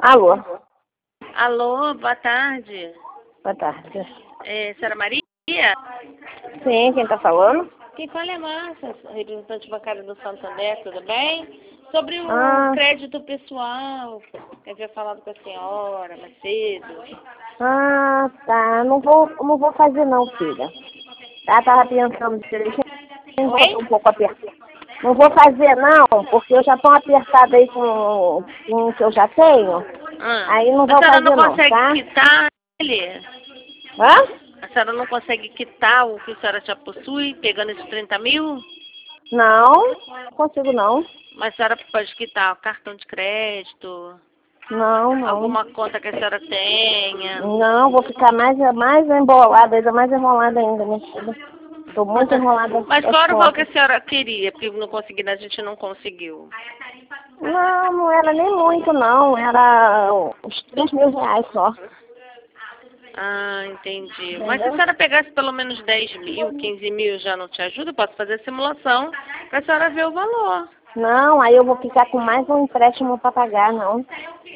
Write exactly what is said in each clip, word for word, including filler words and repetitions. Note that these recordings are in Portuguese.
Alô? Alô, boa tarde. Boa tarde. É, senhora Maria? Sim, quem está falando? Quem fala é Márcia, representante bancária do Santander, tudo bem? Sobre o Ah. crédito pessoal, que eu havia falado com a senhora mais cedo. Ah, tá. Não vou, não vou fazer não, filha. Tá, tava pensando direitinho, Oi? um pouco apertado. Não vou fazer não, porque eu já estou apertada aí com, com o que eu já tenho. Ah, Aí não a vou senhora fazer não não, consegue tá? quitar ele? Hã? A senhora não consegue quitar o que a senhora já possui, pegando esses trinta mil? Não, não consigo não. Mas a senhora pode quitar o cartão de crédito, Não, não. alguma conta que a senhora tenha. Não, vou ficar mais, mais embolada, ainda mais enrolada ainda, minha filha. Estou muito enrolada. Mas das qual era o valor que contas. a senhora queria? Porque não conseguindo, a gente não conseguiu. Não, não era nem muito não, era uns três mil reais só. Ah, entendi. Entendeu? Mas se a senhora pegasse pelo menos dez mil, quinze mil, já não te ajuda? Eu posso fazer a simulação para a senhora ver o valor. Não, aí eu vou ficar com mais um empréstimo para pagar, não.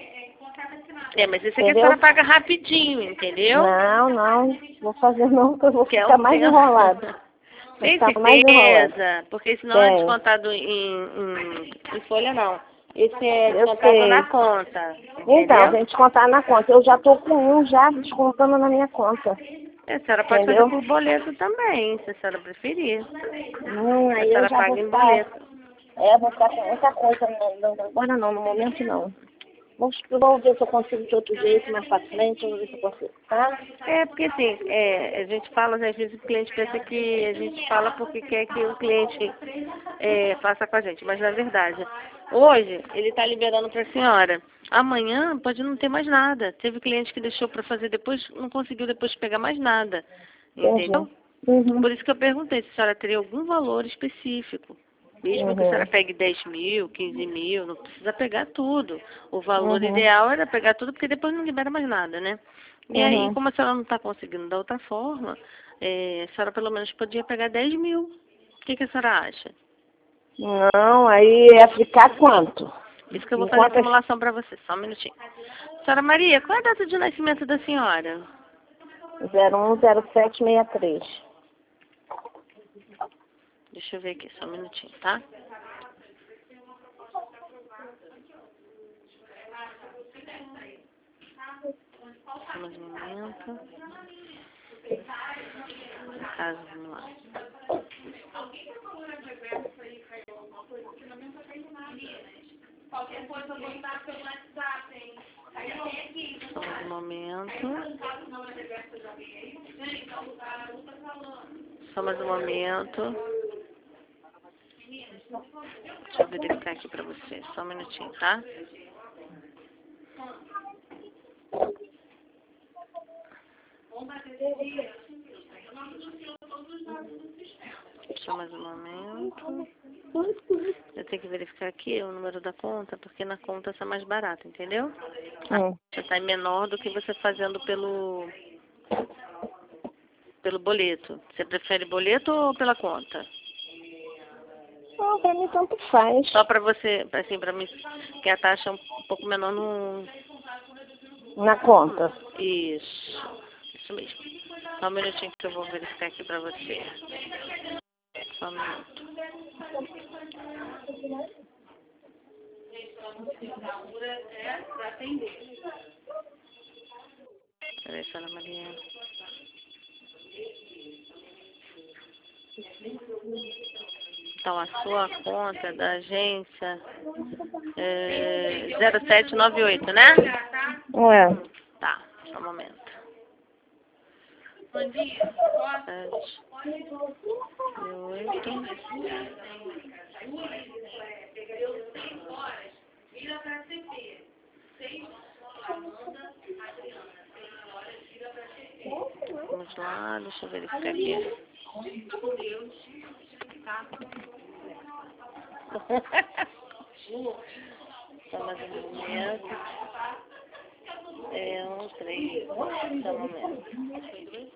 É, mas isso aqui a Entendeu? senhora paga rapidinho, entendeu? Não, não, vou fazer não, porque eu vou Que é ficar um mais tempo. enrolada. Vou Tem ficar mais enrolada. certeza? Porque senão é Tem. descontado em, em, em folha, não. Esse é Eu descontado sei. na conta, Então, entendeu? tem que descontar na conta. Eu já tô com um já descontando na minha conta. A senhora pode fazer Entendeu? por boleto também, se a senhora preferir. Hum, A aí eu senhora já vou paga em ficar. boleto. É, vou ficar com muita coisa. Não, não, agora não, no momento não. Vamos, vamos ver se eu consigo de outro jeito, mais facilmente, vamos ver se eu consigo, tá? É, porque assim, é, a gente fala, às vezes o cliente pensa que a gente fala porque quer que o cliente é, faça com a gente, mas na verdade, hoje ele está liberando para a senhora. Amanhã pode não ter mais nada. Teve cliente que deixou para fazer depois, não conseguiu depois pegar mais nada. Entendeu? Entendi. Uhum. Por isso que eu perguntei se a senhora teria algum valor específico. Mesmo que a senhora Uhum. pegue dez mil, quinze mil, não precisa pegar tudo. O valor Uhum. ideal era pegar tudo, porque depois não libera mais nada, né? E aí, Uhum. como a senhora não está conseguindo da outra forma, é, a senhora pelo menos podia pegar dez mil. O que, que a senhora acha? Não, aí ia ficar quanto? Isso que eu vou fazer a Enquanto simulação para você, só um minutinho. Senhora Maria, qual é a data de nascimento da senhora? zero um zero sete seis três. Deixa eu ver aqui, só um minutinho, tá? Só mais um momento. No caso, vamos lá. Só mais um momento. Só mais um momento. Deixa eu verificar aqui pra você. Só um minutinho, tá? Só mais um momento. Eu tenho que verificar aqui o número da conta, porque na conta está mais barato, entendeu? A Hum. taxa está menor do que você fazendo pelo, pelo boleto. Você prefere boleto ou pela conta? Não, pra mim tanto faz. Só para você, assim, para mim, que a taxa é um pouco menor no... Na conta. Isso. Isso mesmo. Só um minutinho que eu vou verificar aqui para você. Só um minuto. Peraí, senhora Maria. Então, a sua conta da agência é zero sete nove oito, né? É. Tá, só um momento. Sete, oito. Vamos lá, deixa eu verificar aqui. Só mais um momento. É um, três. Só um momento.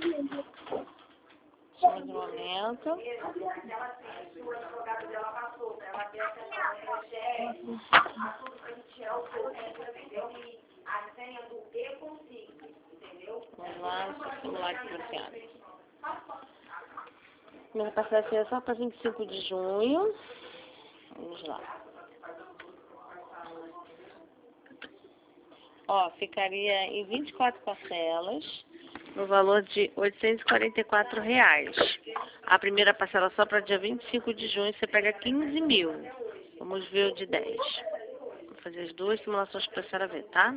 Mais um momento. Vamos lá, vamos lá aqui pra senhora. Primeira parcela é só para vinte e cinco de junho. Vamos lá. Ó, ficaria em vinte e quatro parcelas, no valor de oitocentos e quarenta e quatro reais. A primeira parcela só para dia vinte e cinco de junho, você pega quinze mil. Vamos ver o de dez. Vou fazer as duas simulações para a senhora ver, tá?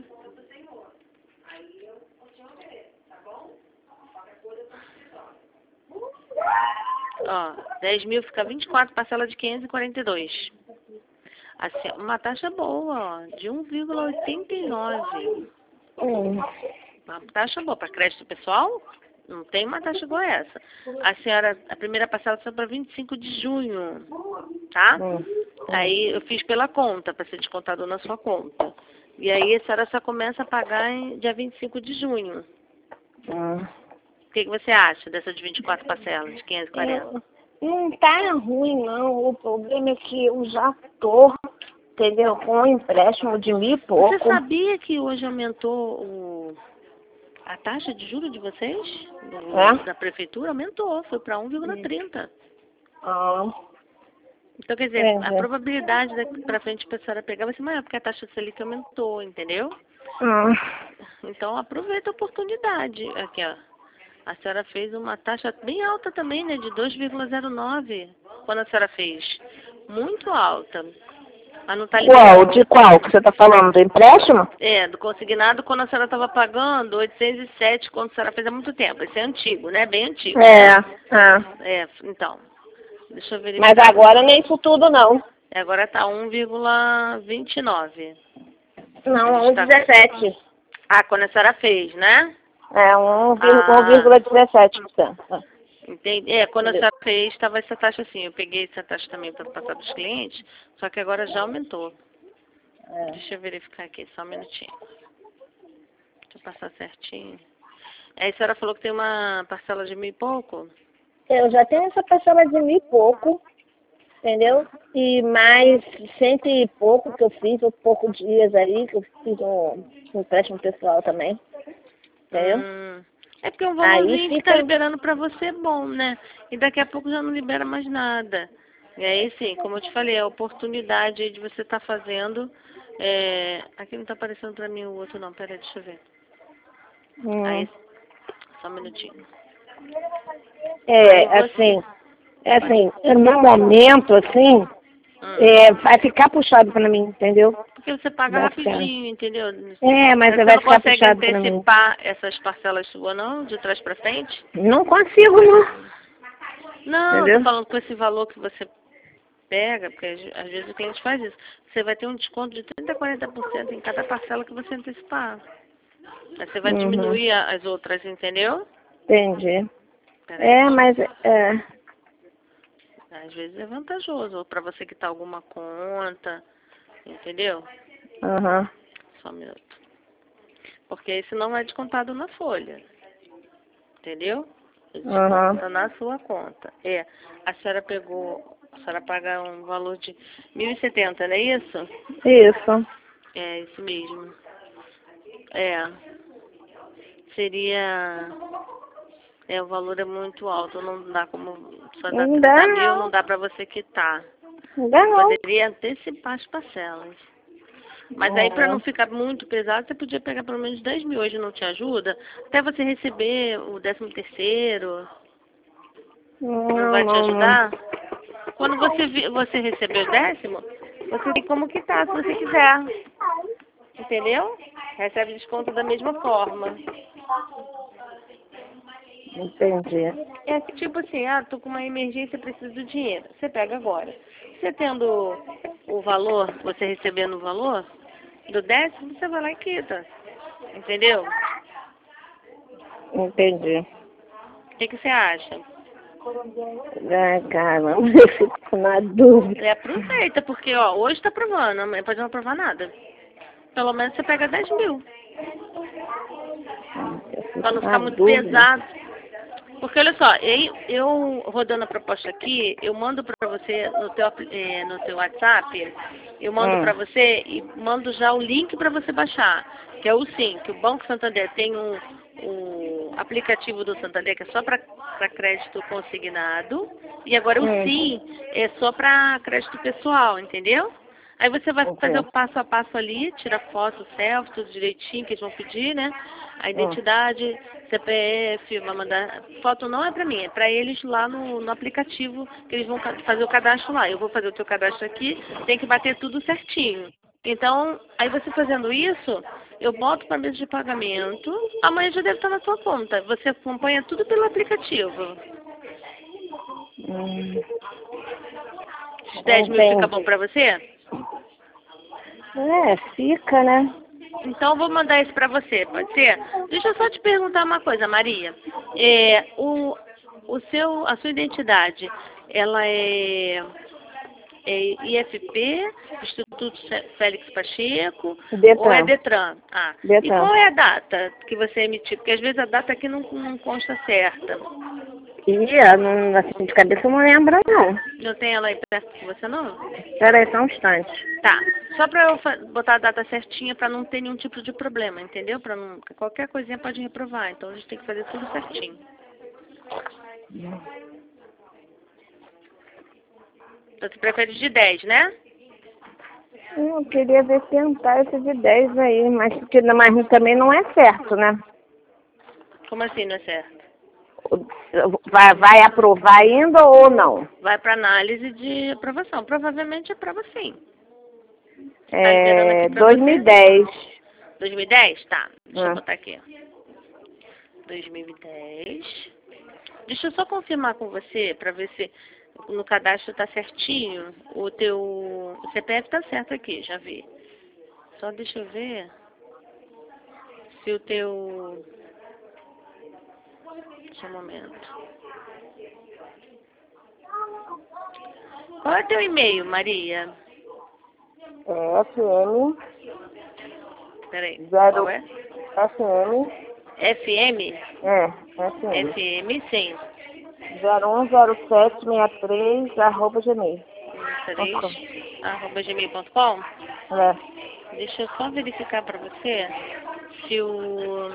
Ó, dez mil fica vinte e quatro, parcela de quinhentos e quarenta e dois. Assim, uma taxa boa, ó, de um vírgula oitenta e nove. Hum. Uma taxa boa para crédito pessoal? Não tem uma taxa igual a essa. A senhora, a primeira parcela só para vinte e cinco de junho, tá? Hum. Aí eu fiz pela conta, para ser descontado na sua conta. E aí a senhora só começa a pagar em dia vinte e cinco de junho. Hum. O que, que você acha dessa de vinte e quatro parcelas, de quinhentos e quarenta? Não tá ruim, não. O problema é que eu já tô, entendeu? Com um empréstimo de mil e pouco. Você sabia que hoje aumentou o, a taxa de juros de vocês? Do, É? Da prefeitura? Aumentou, foi para um vírgula trinta. Ah, Então, quer dizer, é, a é. probabilidade daqui para frente a senhora pegar vai ser maior, porque a taxa Selic aumentou, entendeu? Ah, Então, aproveita a oportunidade. Aqui, ó. A senhora fez uma taxa bem alta também, né? De dois vírgula zero nove. Quando a senhora fez. Muito alta. Mas não tá qual? liberando. De qual que você tá falando? Do empréstimo? É, do consignado quando a senhora estava pagando oitocentos e sete quando a senhora fez há muito tempo. Esse é antigo, né? Bem antigo. É, Né? é. É, então. Deixa eu verificar. Mas agora nem isso tudo, não. Agora tá um vírgula vinte e nove. Não, um Tá. dezessete. Ah, quando a senhora fez, né? É, um Ah. vírgula dezessete por cento. Entendi. É, quando a senhora fez, estava essa taxa assim. Eu peguei essa taxa também para passar para os clientes, só que agora já aumentou. É. Deixa eu verificar aqui, só um minutinho. Deixa eu passar certinho. Aí a senhora falou que tem uma parcela de mil e pouco? Eu já tenho essa parcela de mil e pouco, entendeu? E mais cento e pouco que eu fiz, ou poucos dias aí, que eu fiz um, um empréstimo pessoal também. Entendeu? Hum, é porque um Aí valorzinho que fica- tá liberando para você é bom, né? E daqui a pouco já não libera mais nada. E aí, sim, como eu te falei, a oportunidade aí de você estar fazendo. É... Aqui não tá aparecendo para mim o outro, não. Pera aí, deixa eu ver. Hum. Aí, só um minutinho. É, Aí você- assim, é assim, no momento, assim, Hum. é, vai ficar puxado pra mim, entendeu? Porque você paga Vai ficar. rapidinho, entendeu? É, mas Você vai não ficar consegue puxado pra mim. antecipar essas parcelas suas, não? De trás para frente? Não consigo, não. Não, Entendeu? tô falando com esse valor que você pega, porque às às vezes o cliente faz isso. Você vai ter um desconto de trinta a quarenta por cento em cada parcela que você antecipar. Aí você vai Uhum. diminuir a- as outras, entendeu? Entendi. Peraí, É, deixa eu- mas, é, às vezes é vantajoso, ou para você quitar alguma conta, entendeu? aham, Só um minuto. Porque esse não é descontado na folha, entendeu? aham. Desconta na sua conta. É, a senhora pegou, a senhora paga um valor de mil e setenta, não é isso? Isso. É, isso mesmo. É. Seria... É, o valor é muito alto, não dá como... Só dá Não dá, trinta mil, não. não dá pra você quitar. Não dá, não. Poderia antecipar as parcelas. Mas aí, pra não ficar muito pesado, você podia pegar pelo menos dez mil. Hoje não te ajuda? Até você receber o décimo terceiro. Não, Não vai te não, ajudar? Quando você, vi- você receber o décimo, você tem como quitar, se você quiser. Entendeu? Recebe desconto da mesma forma. não. Entendi. É tipo assim, ah, tô com uma emergência, preciso do dinheiro. Você pega agora. Você tendo o valor, você recebendo o valor do décimo, você vai lá e quita. Entendeu? Entendi. O que, que você acha? Ai, caramba, eu fico na dúvida. É, aproveita, porque ó, hoje tá provando, amanhã pode não provar nada. Pelo menos você pega dez mil. Eu fico Pra não ficar na muito dúvida. pesado. Porque olha só, eu, eu rodando a proposta aqui, eu mando para você no teu, apli- eh, no teu WhatsApp, eu mando Hum, para você e mando já o link para você baixar, que é o Sim, que o Banco Santander tem um, um aplicativo do Santander que é só para crédito consignado, e agora o hum, Sim é só para crédito pessoal, entendeu? Aí você vai fazer o ok. passo a passo ali, tira foto, selfie, tudo direitinho que eles vão pedir, né? A Hum, identidade, C P F, vai mandar. Foto não é pra mim, é pra eles lá no, no aplicativo que eles vão ca- fazer o cadastro lá. Eu vou fazer o teu cadastro aqui, tem que bater tudo certinho. Então, aí você fazendo isso, eu boto para mesa de pagamento, amanhã já deve estar na tua conta. Você acompanha tudo pelo aplicativo. hum, Os dez mil fica bom entendi. pra você? É, fica, né? Então eu vou mandar isso para você, pode ser? Deixa eu só te perguntar uma coisa, Maria. É, o, o seu, a sua identidade, ela é, é I F P, Instituto Fe- Félix Pacheco, ou é Detran. Detran? Ah, e Detran. qual é a data que você emitiu? Porque às vezes a data aqui não, não consta certa. E ah, não, assim, de cabeça eu não lembro, não. Não tem ela aí perto de você, não? Espera aí só um instante. Tá. Só para eu fa- botar a data certinha para não ter nenhum tipo de problema, entendeu? Para não qualquer coisinha pode reprovar. Então a gente tem que fazer tudo certinho. Então você prefere de dez, né? Eu queria ver tentar esse de dez aí, mas, porque, mas também não é certo, né? Como assim não é certo? Vai, vai aprovar ainda ou não? Vai para análise de aprovação. Provavelmente aprova sim. Está liberando aqui É para você? dois mil e dez. dois mil e dez? Tá. Deixa eu Ah, botar aqui. dois mil e dez. Deixa eu só confirmar com você para ver se no cadastro está certinho. O teu o C P F está certo aqui, já vi. Só deixa eu ver se o teu... Só um momento. Qual é teu e-mail, Maria? é F M Peraí, qual zero é? F M F M? é F M F M, sim. zero um zero sete seis três arroba gmail ponto três, com. arroba gmail ponto com. É. Deixa eu só verificar para você se o...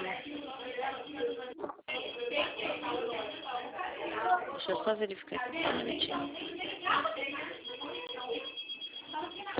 Deixa eu só verificar aqui, só um minutinho.